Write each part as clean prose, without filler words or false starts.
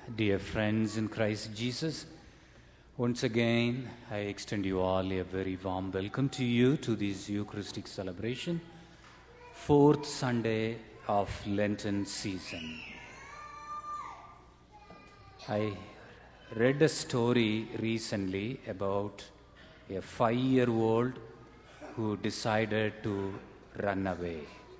Dear friends in Christ Jesus, once again I extend you all a very warm welcome to you to this Eucharistic celebration, fourth Sunday of Lenten season. I read a story recently about a 5-year-old who decided to run away.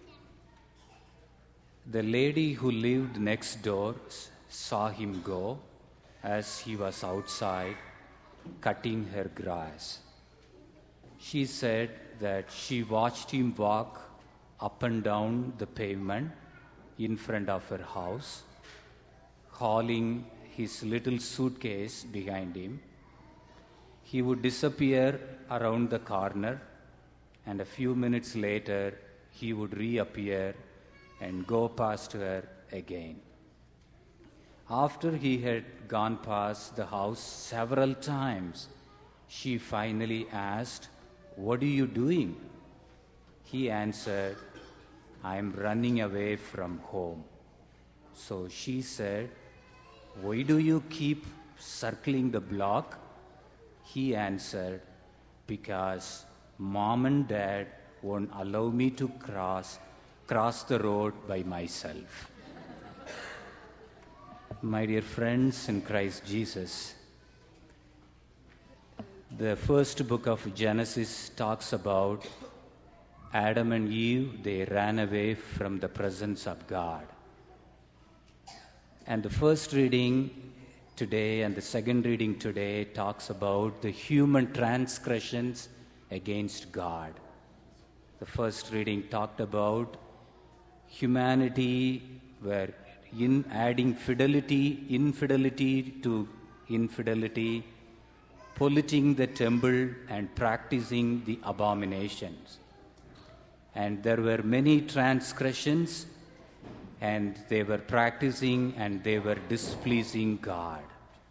The lady who lived next door saw him go as he was outside cutting her grass. She said that she watched him walk up and down the pavement in front of her house, hauling his little suitcase behind him. He would disappear around the corner, and a few minutes later he would reappear and go past her again. After he had gone past the house several times, she finally asked, "What are you doing?" He answered, "I'm running away from home." So she said, "Why do you keep circling the block?" He answered, "Because Mom and Dad won't allow me to cross the road by myself." My dear friends in Christ Jesus, the first book of Genesis talks about Adam and Eve. They ran away from the presence of God. And the first reading today and the second reading today talks about the human transgressions against God. The first reading talked about humanity were in adding infidelity to infidelity, polluting the temple and practicing the abominations. And there were many transgressions, and they were practicing and they were displeasing God.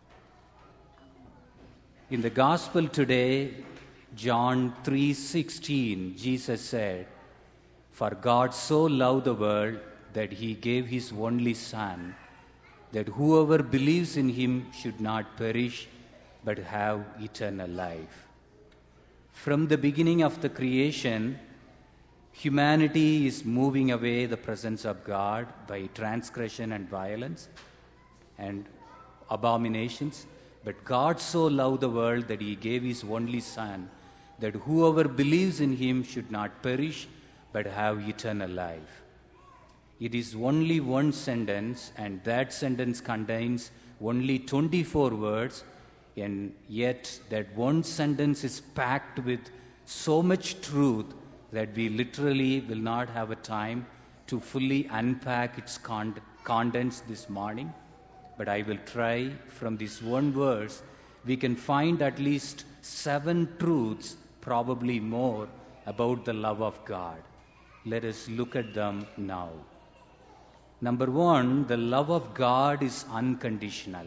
In the gospel today, John 3:16, Jesus said, "For God so loved the world that he gave his only Son, that whoever believes in him should not perish but have eternal life." From the beginning of the creation, humanity is moving away the presence of God by transgression and violence and abominations. But God so loved the world that he gave his only Son, that whoever believes in him should not perish but have eternal life. It is only one sentence, and that sentence contains only 24 words, and yet that one sentence is packed with so much truth that we literally will not have a time to fully unpack its contents this morning. But I will try. From this one verse, we can find at least 7 truths, probably more, about the love of God. Let us look at them now. Number 1, the love of God is unconditional.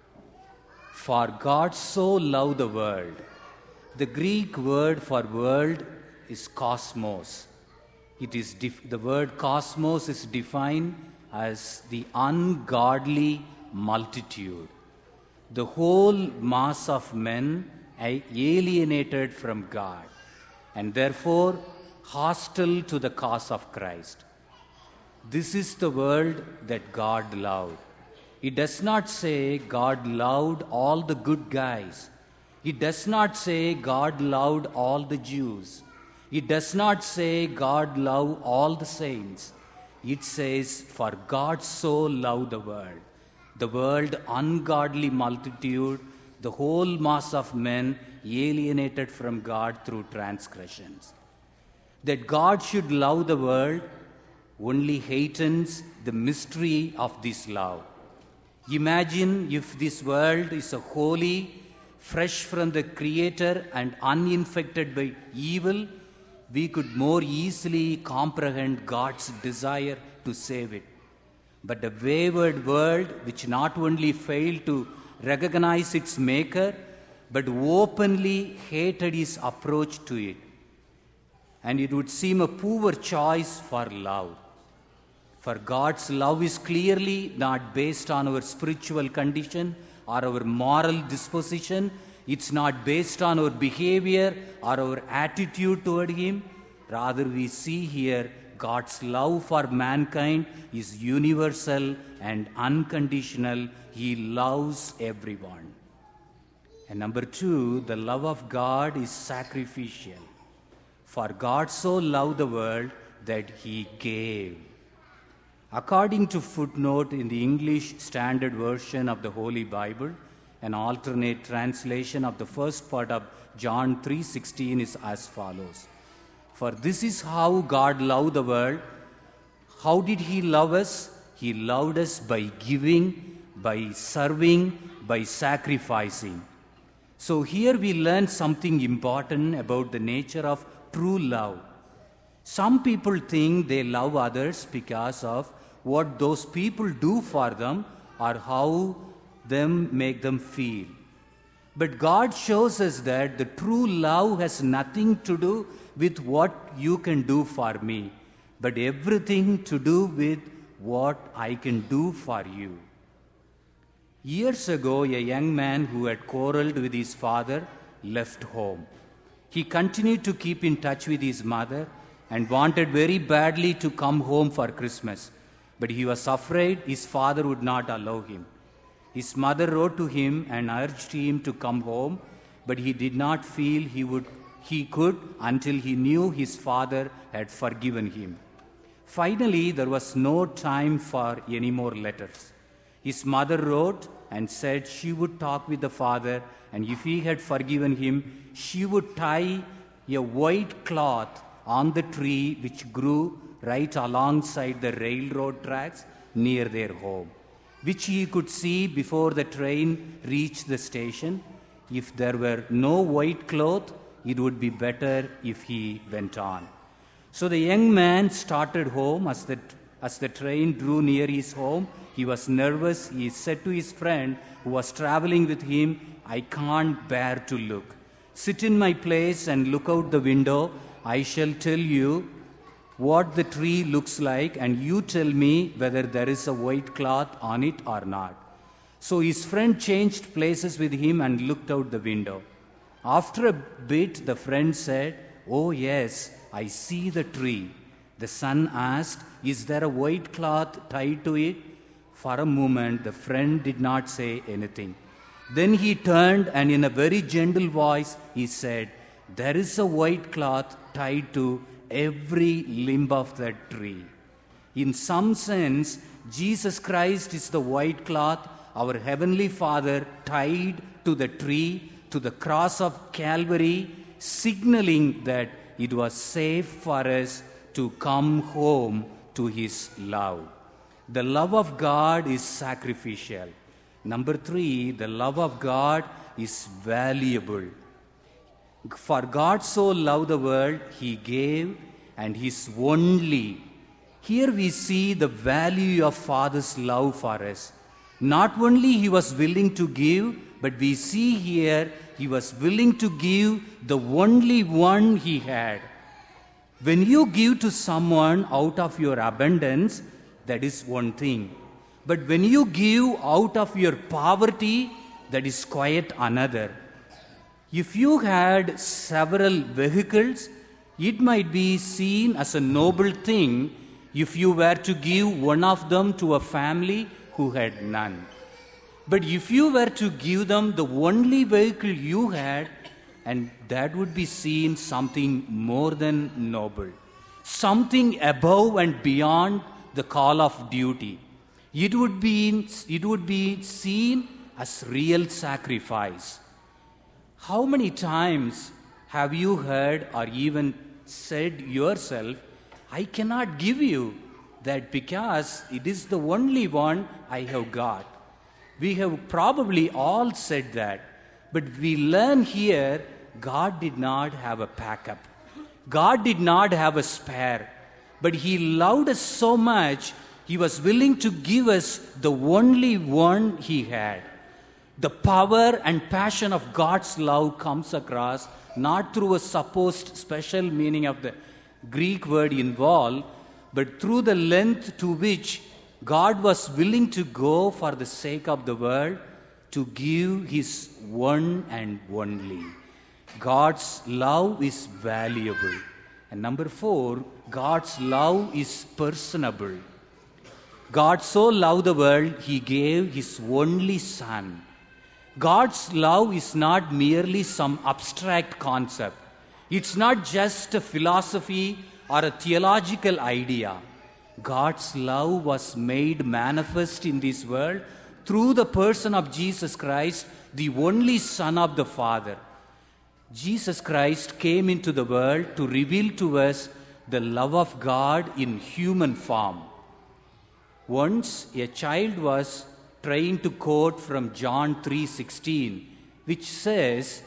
For God so loved the world. The Greek word for world is cosmos. The word cosmos is defined as the ungodly multitude. The whole mass of men alienated from God and therefore hostile to the cause of Christ. This is the world that God loved. It does not say God loved all the good guys. It does not say God loved all the Jews. It does not say God loved all the saints. It says, for God so loved the world ungodly multitude, the whole mass of men alienated from God through transgressions. That God should love the world only heightens the mystery of this love. Imagine if this world is a holy, fresh from the Creator and uninfected by evil, we could more easily comprehend God's desire to save it. But a wayward world which not only failed to recognize its Maker, but openly hated his approach to it. And it would seem a poor choice for love. For God's love is clearly not based on our spiritual condition or our moral disposition. It's not based on our behavior or our attitude toward Him. Rather, we see here God's love for mankind is universal and unconditional. He loves everyone. And number 2, the love of God is sacrificial. For God so loved the world that He gave. According to footnote in the English Standard Version of the Holy Bible, an alternate translation of the first part of John 3:16 is as follows. For this is how God loved the world. How did He love us? He loved us by giving, by serving, by sacrificing. So here we learn something important about the nature of true love. Some people think they love others because of what those people do for them or how them make them feel. But God shows us that the true love has nothing to do with what you can do for me, but everything to do with what I can do for you. Years ago, a young man who had quarreled with his father left home. He continued to keep in touch with his mother and wanted very badly to come home for Christmas. But he was afraid his father would not allow him. His mother wrote to him and urged him to come home, but he did not feel he could until he knew his father had forgiven him. Finally, there was no time for any more letters. His mother wrote and said she would talk with the father, and if he had forgiven him, she would tie a white cloth on the tree which grew right alongside the railroad tracks near their home, which he could see before the train reached the station. If there were no white cloth, it would be better if he went on. So the young man started home. As the train drew near his home, he was nervous. He said to his friend who was traveling with him, I can't bear to look. Sit in my place and look out the window. I shall tell you what the tree looks like, and you tell me whether there is a white cloth on it or not. So his friend changed places with him and looked out the window. After a bit, the friend said, Oh yes, I see the tree. The son asked, Is there a white cloth tied to it? For a moment, the friend did not say anything. Then he turned and in a very gentle voice, he said, There is a white cloth tied to every limb of that tree. In some sense, Jesus Christ is the white cloth our Heavenly Father tied to the tree, to the cross of Calvary, signaling that it was safe for us to come home to His love. The love of God is sacrificial. Number 3, the love of God is valuable. For God so loved the world, He gave, and His only. Here we see the value of Father's love for us. Not only He was willing to give, but we see here He was willing to give the only one He had. When you give to someone out of your abundance, that is one thing. But when you give out of your poverty, that is quite another. If you had several vehicles, it might be seen as a noble thing if you were to give one of them to a family who had none. But if you were to give them the only vehicle you had, and that would be seen something more than noble, something above and beyond the call of duty. It would be seen as real sacrifice. How many times have you heard or even said yourself, I cannot give you that because it is the only one I have got? We have probably all said that, but we learn here God did not have a backup. God did not have a spare, but He loved us so much, He was willing to give us the only one He had. The power and passion of God's love comes across not through a supposed special meaning of the Greek word involved, but through the length to which God was willing to go for the sake of the world to give His one and only. God's love is valuable. And number 4, God's love is personable. God so loved the world, He gave His only Son. God's love is not merely some abstract concept. It's not just a philosophy or a theological idea. God's love was made manifest in this world through the person of Jesus Christ, the only Son of the Father. Jesus Christ came into the world to reveal to us the love of God in human form. Once a child was trying to quote from John 3:16, which says,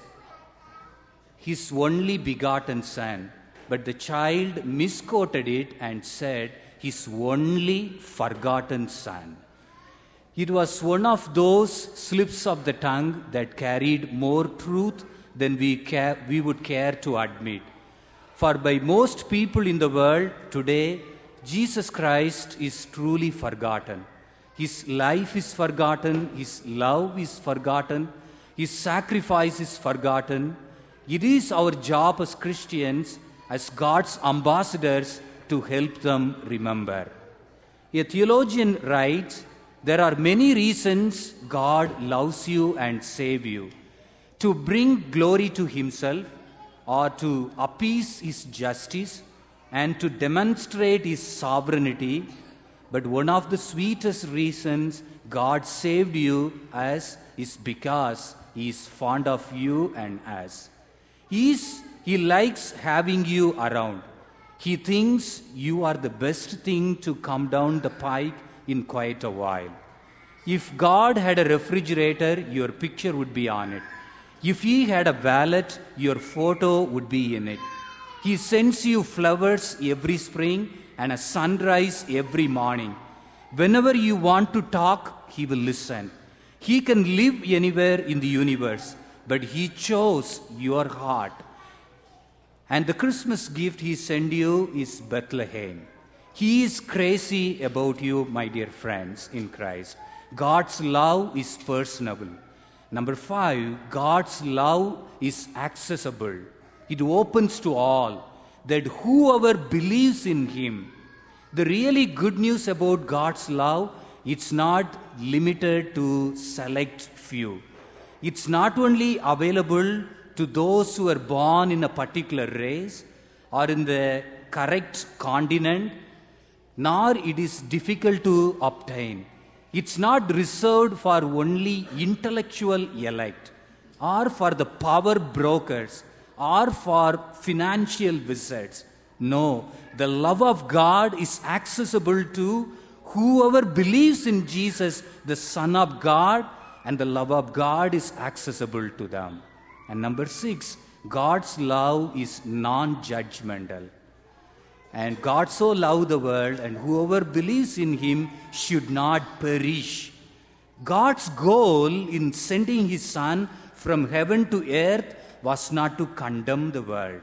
His only begotten Son, but the child misquoted it and said, His only forgotten Son. It was one of those slips of the tongue that carried more truth than we would care to admit. For by most people in the world today, Jesus Christ is truly forgotten. His life is forgotten, His love is forgotten, His sacrifice is forgotten. It is our job as Christians, as God's ambassadors, to help them remember. A theologian writes, there are many reasons God loves you and saves you. To bring glory to Himself, or to appease His justice, and to demonstrate His sovereignty. But one of the sweetest reasons God saved you is because He is fond of you and us. He likes having you around. He thinks you are the best thing to come down the pike in quite a while. If God had a refrigerator, your picture would be on it. If He had a wallet, your photo would be in it. He sends you flowers every spring and a sunrise every morning. Whenever you want to talk, He will listen. He can live anywhere in the universe, but He chose your heart. And the Christmas gift He sent you is Bethlehem. He is crazy about you, my dear friends in Christ. God's love is personable. Number 5, God's love is accessible. It opens to all, that whoever believes in Him. The really good news about God's love, it's not limited to select few. It's not only available to those who are born in a particular race or in the correct continent, nor it is difficult to obtain. It's not reserved for only intellectual elect, or for the power brokers, or for financial wizards. No, the love of God is accessible to whoever believes in Jesus, the Son of God, and the love of God is accessible to them. And number 6, God's love is non-judgmental. And God so loved the world, and whoever believes in Him should not perish. God's goal in sending His Son from heaven to earth was not to condemn the world,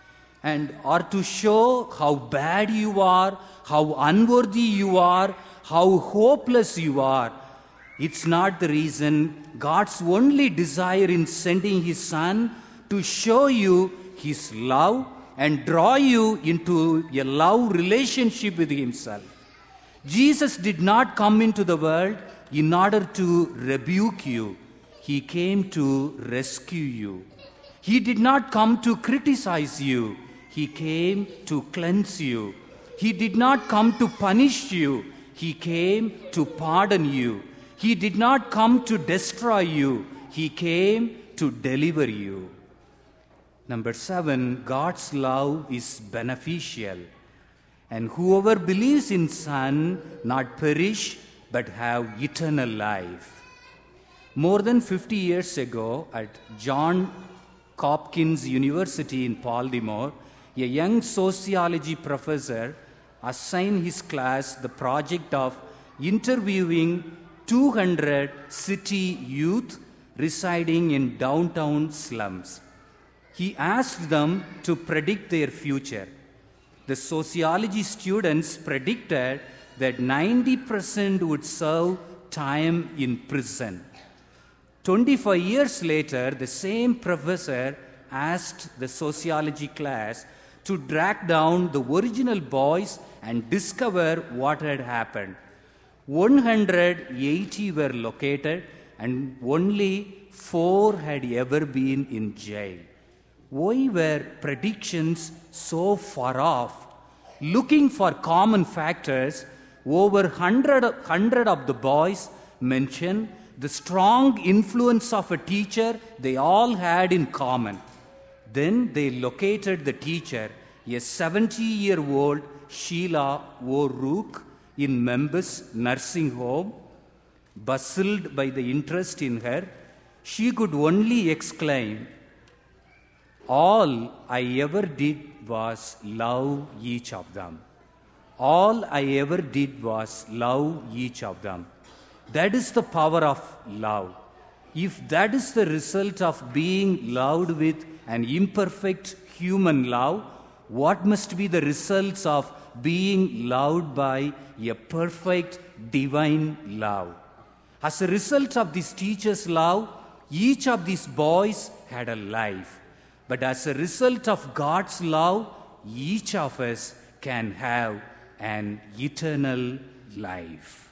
or to show how bad you are, how unworthy you are, how hopeless you are. It's not the reason. God's only desire in sending His Son to show you His love and draw you into a love relationship with Himself. Jesus did not come into the world in order to rebuke you. He came to rescue you. He did not come to criticize you. He came to cleanse you. He did not come to punish you. He came to pardon you. He did not come to destroy you. He came to deliver you. Number 7, God's love is beneficial. And whoever believes in Son not perish but have eternal life. More than 50 years ago at John Hopkins University in Baltimore, a young sociology professor assigned his class the project of interviewing 200 city youth residing in downtown slums. He asked them to predict their future. the sociology students predicted that 90% would serve time in prison. 25 years later, the same professor asked the sociology class to track down the original boys and discover what had happened. 180 were located and only 4 had ever been in jail. Why were predictions so far off? Looking for common factors, over 100 of the boys mentioned the strong influence of a teacher they all had in common. Then they located the teacher, a 70-year-old Sheila O'Rourke, in Memphis nursing home. Puzzled by the interest in her, she could only exclaim, "All I ever did was love each of them. All I ever did was love each of them." That is the power of love. If that is the result of being loved with an imperfect human love, what must be the results of being loved by a perfect divine love? As a result of this teacher's love, each of these boys had a life. But as a result of God's love, each of us can have an eternal life.